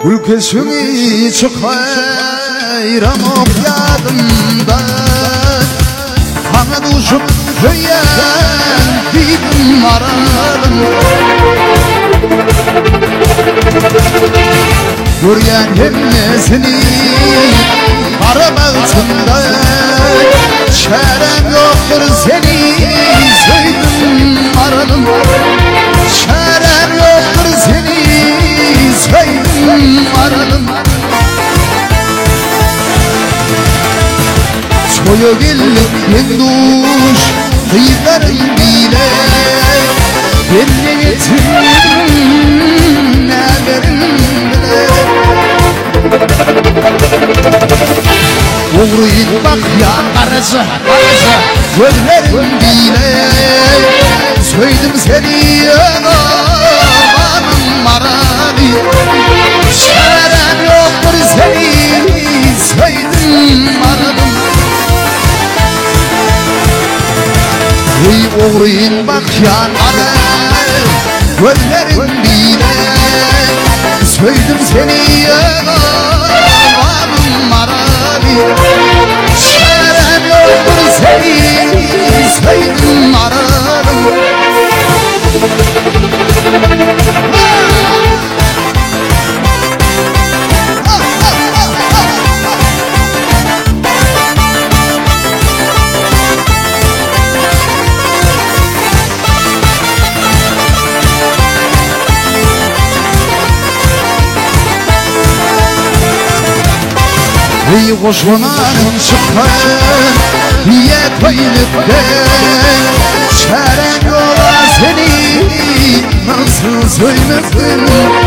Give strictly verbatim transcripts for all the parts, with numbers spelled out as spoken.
Ülkesini çıkayram okuyadımda Kana düşüp hüyen didim aradım Göryen hemmesini arab altında Çarem yoktur seni söyledim aradım Çarem yoktur seni söyledim aradım Soyu gelip yenduş kıyıların bile Belli getirdim ne verin bile Uğruyun bak ya karısı karısı Gözlerin bile Söyledim seni ağabanım arabi Çarem yoktur seni söyledim aradım Ey uğruyun bak ya karısı Gözlerin bile Söyledim seni ağabanım arabi Çarem yoktur seni söyledim aradım Ey koşmanın çıkan Niye koyup de Çaren yola seni Nasıl söylesin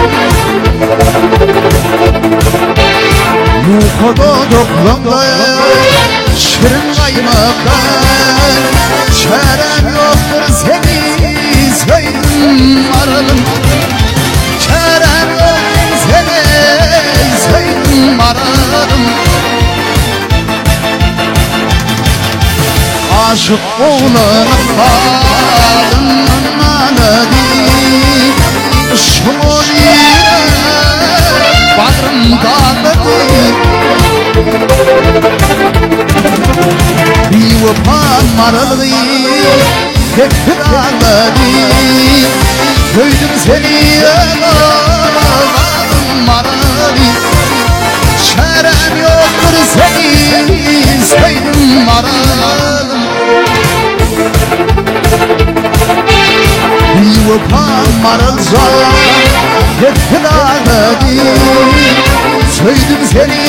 Yukarıda doklamda Şirin kaymaktan Çaren yoktur seni Söyledim aradım Çaren yoktur seni Söyledim aradım Aşık oğlanın bağlının anadi Şumuriye Badrım dağladı Bir vapan maralı Hep dağladı Göydüm seni ağladım maralı Çarem yoktur seni Söyledim aradım Bir vapan maralza Hep kınadı Söyledim seni